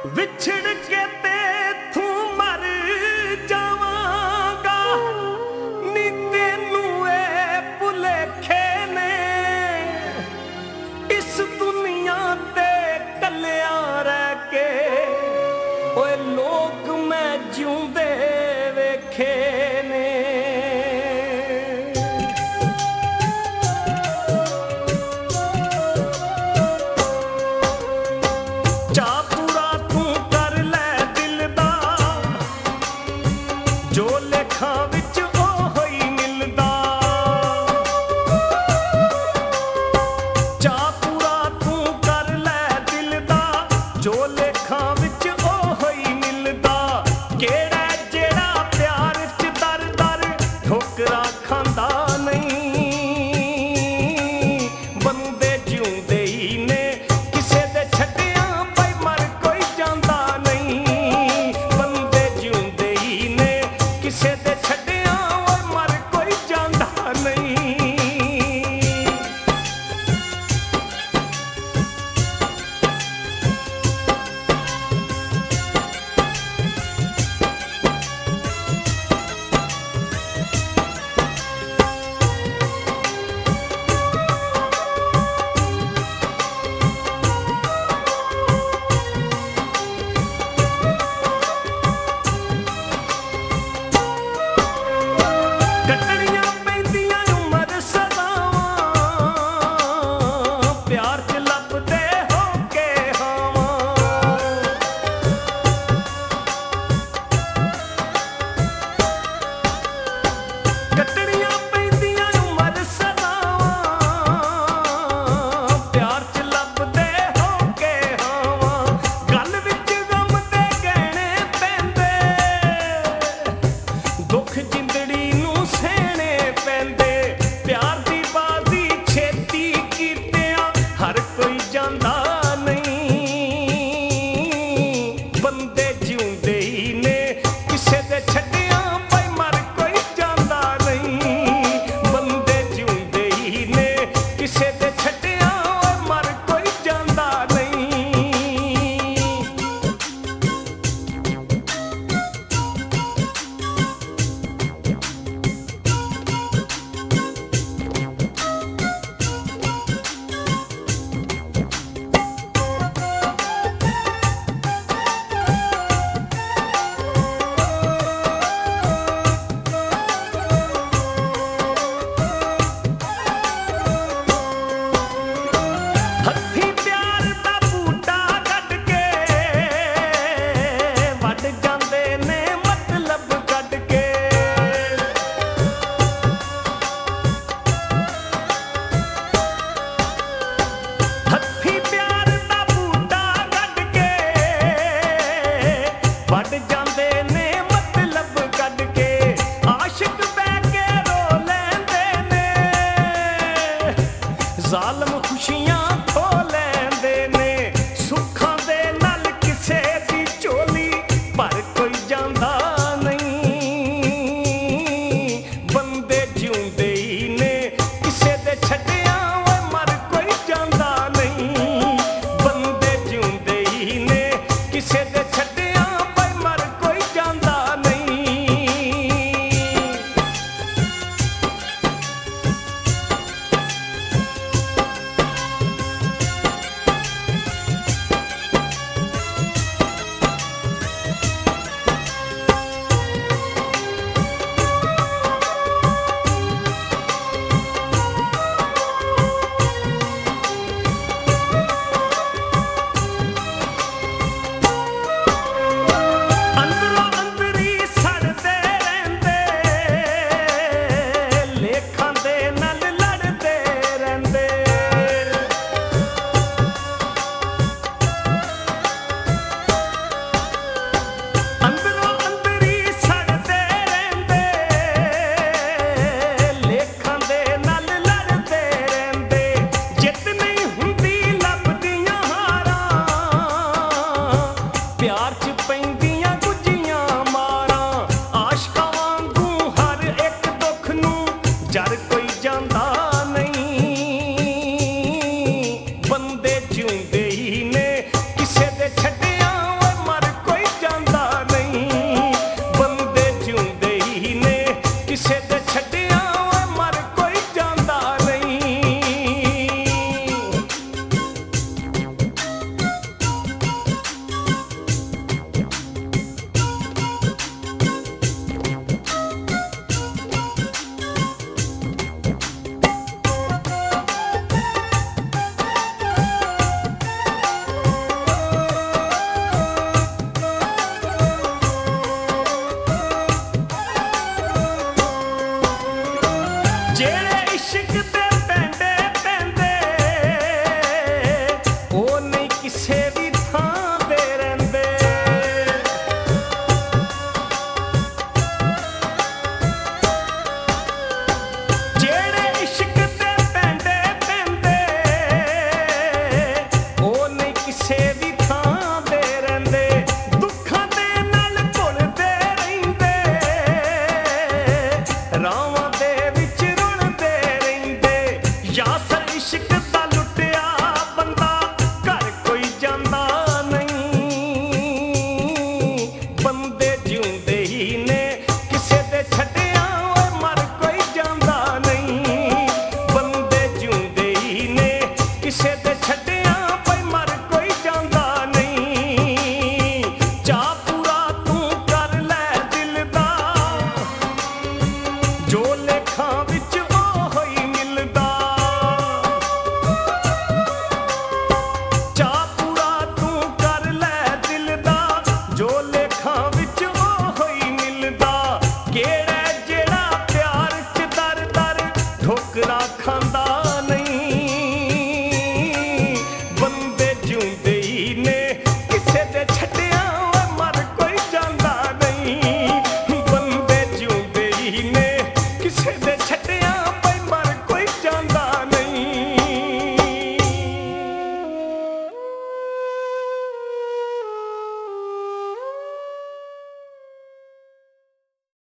ਵਿਛੜ ਕੇ ਤੇਥੋਂ ਮਰ ਜਾਵਾਂਗਾ ਨੀ ਤੈਨੂੰ ਇਹ ਭੁਲੇਖੇ ਨੇ ਇਸ ਦੁਨੀਆ ਤੇ ਕੱਲਿਆਂ ਰਹਿ ਕੇ ਓਏ ਲੋਕ ਮੈਂ ਜਿਉਂਦੇ ਵੇਖੇ ਨੇ। ਜੋ ਲੇਖਾਂ ਵਿੱਚ ਉਹ ਹੀ ਮਿਲਦਾ ਚਾਹ ਪੂਰਾ ਤੂੰ ਕਰ ਲੈ ਦਿਲ ਦਾ ਜੋ ਲੇਖਾਂ ਵਿੱਚ ਉਹ ਹੀ ਮਿਲਦਾ ਕਿਹੜਾ ਜਿਹੜਾ ਪਿਆਰ ਚ ਦਰ ਦਰ ਠੋਕਰਾਂ ਖਾਂਦਾ ਨਹੀਂ ਬੰਦੇ ਜਿਉਂਦੇ ਹੀ ਨੇ ਕਿਸੇ ਦੇ ਛੱਡਿਆਂ ਬਈ ਮਰ ਕੋਈ ਜਾਂਦਾ ਨਹੀਂ ਬੰਦੇ ਜਿਉਂਦੇ ਹੀ ਨੇ ਕਿਸੇ ਦੇ ਛੱਡਿਆਂ ਓਏ ਮਰ ਕੋਈ ਜਾਂਦਾ ਨਹੀਂ। ਕੱਟਣੀਆਂ ਪੈਂਦੀਆਂ ਉਮਰ ਸਦਾਵਾਂ ਪਿਆਰ ਚ ਲੱਭਦੇ ਹੋ ਕੇ ਹਾਵਾਂ ਕੱਟਣੀਆਂ ਪੈਂਦੀਆਂ ਉਮਰ ਸਦਾਵਾਂ ਪਿਆਰ ਚ ਲੱਭਦੇ ਹੋ ਕੇ ਹਾਵਾਂ ਗੱਲ ਵਿੱਚ ਗਮ ਦੇ ਗਹਿਣੇ ਪੈਂਦੇ ਦੁੱਖ ਜਿੰਦੜੀ ਨੂੰ ਸਹਿਣੇ ਪੈਂਦੇ ਪਿਆਰ ਦੀ ਬਾਜ਼ੀ ਛੇਤੀ ਕੀਤਿਆਂ ਹਰ ਕੋਈ ਜਾਂਦਾ ਨਹੀਂ ਬੰਦੇ ਜਿਉਂਦੇ ਹੀ ਨੇ ਕਿਸੇ ਦੇ ਛੱਡਿਆਂ ਬਈ ਮਰ ਕੋਈ ਜਾਂਦਾ ਨਹੀਂ ਬੰਦੇ ਜਿਉਂਦੇ ਹੀ ਨੇ ਕਿਸੇ ਦੇ ਛੱਡਿਆਂ ਓਏ ਮਰ ਕੋਈ ਜਾਂਦਾ ਨਹੀਂ। ਹੱਥੀਂ ਪਿਆਰ ਦਾ ਬੂਟਾ ਕੱਢ ਕੇ ਵੱਢ ਜਾਂਦੇ ਨੇ ਮਤਲਬ ਕੱਢ ਕੇ ਹੱਥੀਂ ਪਿਆਰ ਦਾ ਬੂਟਾ ਕੱਢ ਕੇ ਵੱਢ ਜਾਂਦੇ ਨੇ ਮਤਲਬ ਕੱਢ ਕੇ ਆਸ਼ਿਕ ਬਹਿ ਕੇ ਰੋ ਲੈਂਦੇ ਨੇ ਜ਼ਾਲਮ ਖੁਸ਼ੀਆਂ